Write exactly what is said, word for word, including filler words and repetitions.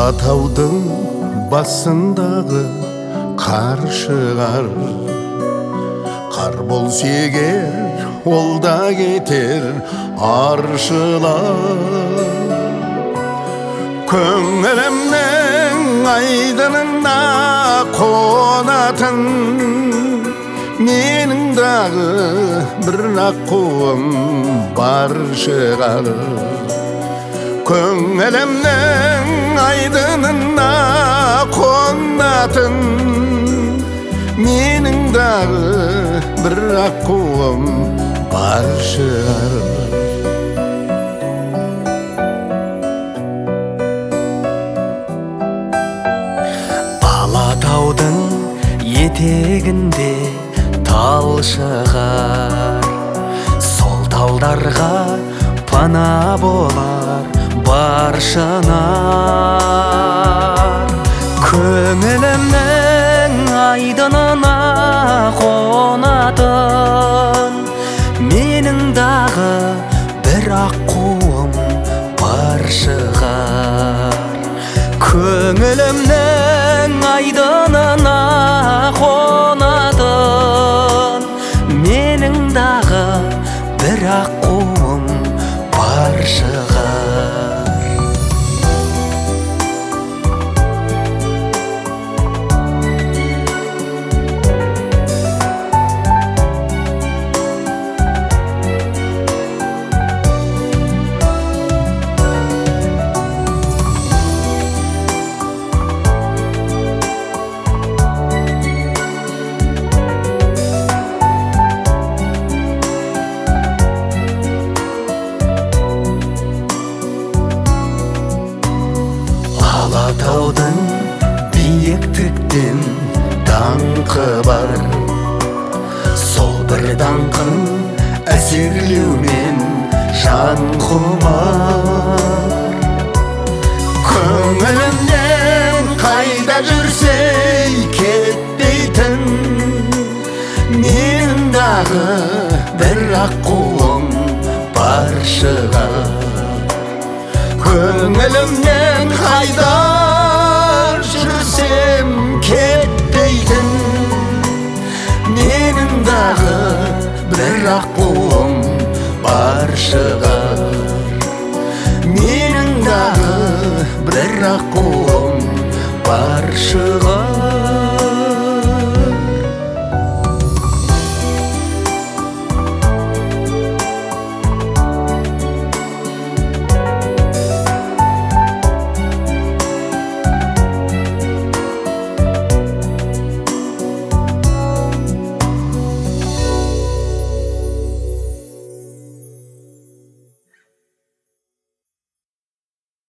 Алатаудың басындағы қар шығар, қар болса егер ол да кетер аршылар. Көңілімнің айдынына қонатын менің дағы бір аққуым бар шығар. Көңілімнің айдынына қонатын менің дағы бір аққуым бар шығар. Алатаудың етегінде тал шығар, сол талдарға пана болар бар шынар. Көңілімнің айдынына қонатын менің дағы бір аққуым бар шығар. Көңілімнің айдынына қонатын менің дағы бір аққуым бар шығар. Алатаудың биіктіктен даңқы бар, сол бір даңқын әсерлеумен жан құмар. Көңілімнен қайда жүрсе кетпейтін менің дағы бір аққуым бар шығар. Көңілімнен қайда жүрсем кетпейтін менің дағы бір аққуым бар шығар. Менің дағы бір аққуым бар шығар.